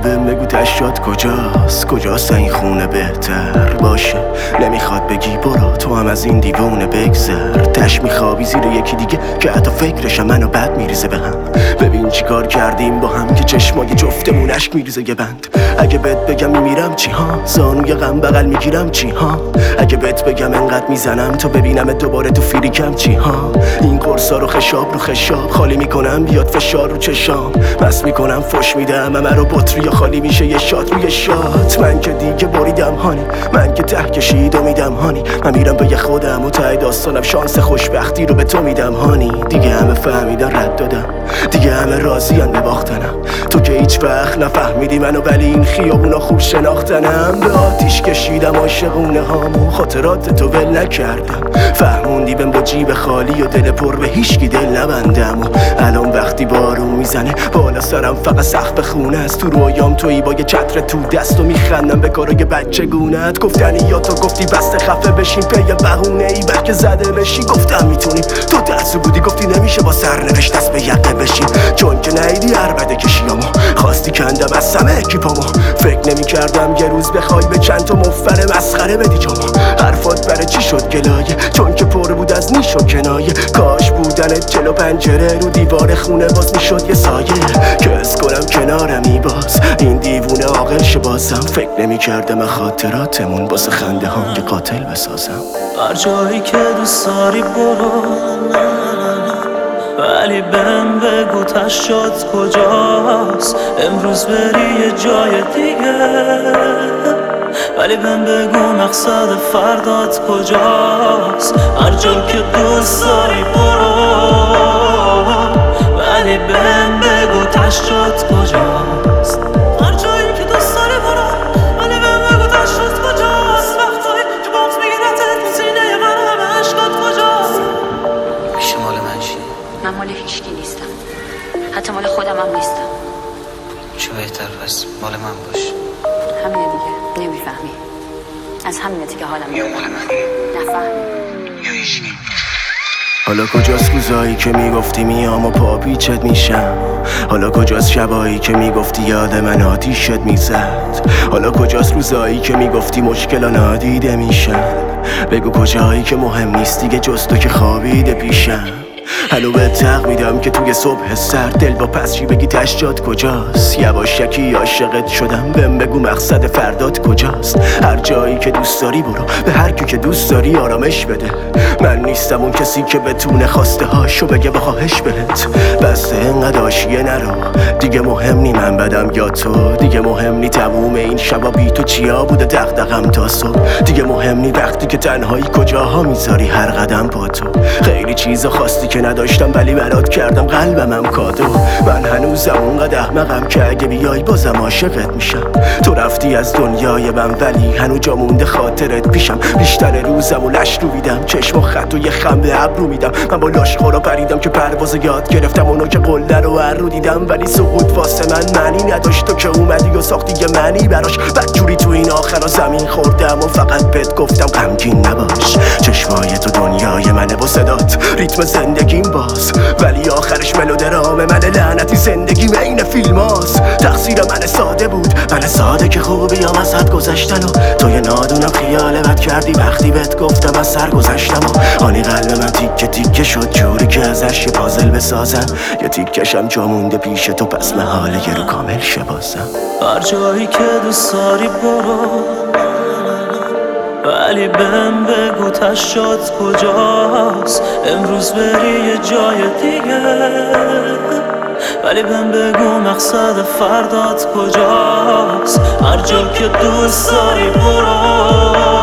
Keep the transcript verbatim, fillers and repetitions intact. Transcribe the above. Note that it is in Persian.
بهم بگو تشات کجاست، کجاست این خونه بهتر باشه. نمیخواد بگی برو تو هم از این دیوونه بگذر. تش میخوابی زیر یکی دیگه که حتی فکرشم منو بد میریزه به هم. ببین چی کار کردیم با هم که چشمای جفتمون اشک میریزه یه بند. اگه بهت بگم میمیرم چی ها، زانوی غم بغل میگیرم چی ها. اگه بهت بگم انقدر میزنم تا ببینم دوباره تو فریکم چی ها. این قرصا رو خشاب رو خشاب خالی میکنم بیاد فشار رو چشام. بس میکنم فش میدم همه رو بطری خالی میشه یه شات روی شات. من که دیگه بریدم هانی، من که ته کشید و میدم هانی. من میرم به خودم و ته داستانم شانس خوشبختی رو به تو میدم هانی. دیگه همه فهمیدن رد دادم، دیگه همه راضیان به باختنم. تو که هیچ وقت نفهمیدی منو ولی این خیابونا خوب شناختنم. به آتیش کشیدم عاشقونه هامو، خاطرات تو ول نکردم. فهموندی بهم با جیب خالی و دل پر به هیچکی دل نبندم. و الان وقتی بارون میزنه بالا سرم فقط سقف خونه است. تو رویام تویی با یه چتر تو دست و میخندم به کارای بچه گونت. گفتنی یا تو گفتی بسته خفه بشین پی بهونه ای بلکه زده بشی. گفتم میتونی تو ترسو بودی گفتی نمیشه با سرنوشت دست به یقه بشین. چون که نیدی عربده کشیامو خواستی کندم از سمه اکیپامو. فکر نمی کردم یه روز بخوای به چند تا مفر مسخره بدی جامو. حرفات برای چی شد گلایه چون که پر بود از نیش و کنایه. کاش بودنت جلو پنجره رو دیوار خونه باز میشد یه سایه که اس کنم کنارمی باز. این دیوونه عاقل شه بازم. فکر نمی کردم خاطراتمون واسه خنده هم یه قاتل بسازم. هر جایی که دوست داری برو ولی بهم بگو تشات کجاست. امروز بری یه جای دیگه ولی بهم بگو مقصد فردات کجاست. هر جا که دوست داری برو ولی بهم بگو تشات کجاست. هر جایی که دوست داری برو ولی بهم بگو تشات کجاست. وقتایی که بغض میگیرتت تو سینه من همه عشقات کجاست. پیش مال من چی؟ من مال هیچکی نیستم، حتی مال خودم هم نیستم. چه بهتر پس مال من باش. همینه دیگه، نمیفهمی. از همینه که حالم یا مال منی نفهمی یا هیچکی. حالا کجاست روزایی که میگفتی میام و پا پیچت میشم. حالا کجاست شبایی که میگفتی یاد من آتیشت میزد. حالا کجاست روزایی که میگفتی مشکلا نادیده میشن. بگو کجایی که مهم نیست دیگه جز تو که خوابیده پیشم. هنو به تق میدم که توی صبح سر دل با پسشی بگی تشجات کجاست. یواشکی عاشقت شدم بهم بگو مقصد فردات کجاست. هر جایی که دوست داری برو به هر کی که دوست داری آرامش بده. من نیستم اون کسی که بتونه خواسته هاشو بگه با خواهش بهت. بسته انقدر آشیه نرو دیگه مهم نی من بدم یا تو. دیگه مهم نی تموم این شبا بی تو چیا بوده دغدغم تا صبح. دیگه مهم نی وقتی که تنهایی کجاها میذاری هر قدم با تو. خیلی چیزا خواستی که نداشتم ولی برات کردم قلبمم کادو. من هنوزم اونقدر احمقم که اگه بیای بازم عاشقت میشم. تو رفتی از دنیای من ولی هنوز جا مونده خاطرت پیشم. بیشتر روزم و لش رو میدم چشم و خط و یه خم به ابرو میدم. من با لاشخورا پریدم که پرواز یاد گرفتم اونو که قله رو هر رو دیدم. ولی سقوط واسه من معنی نداشت. تو که اومدی و ساختی یه معنی براش. بدجوری تو این آخرا زمین خوردم و فقط بهت گفتم غمگین نباش. چشمای تو دنیای منه و صدات ریتم زندگیم باز. ولی آخرش ملودرام من لعنتی زندگی این فیلم هاست. تقصیر من ساده بود، من ساده که خوبی هم از حد گذشتن. و توی نادونم خیال بد کردی وقتی بهت گفتم از سر گذشتم. و آنی قلب من تیکه تیکه شد جوری که ازش یه پازل بسازم. یه تیکشم جا مونده پیش تو پس محاله یه رو کامل شه بازم. هر جایی که دوست داری برو ولی بهم بگو تشات کجاست. امروز بری یه جای دیگه ولی بهم بگو مقصد فردات کجاست. هر جا که دوست داری برو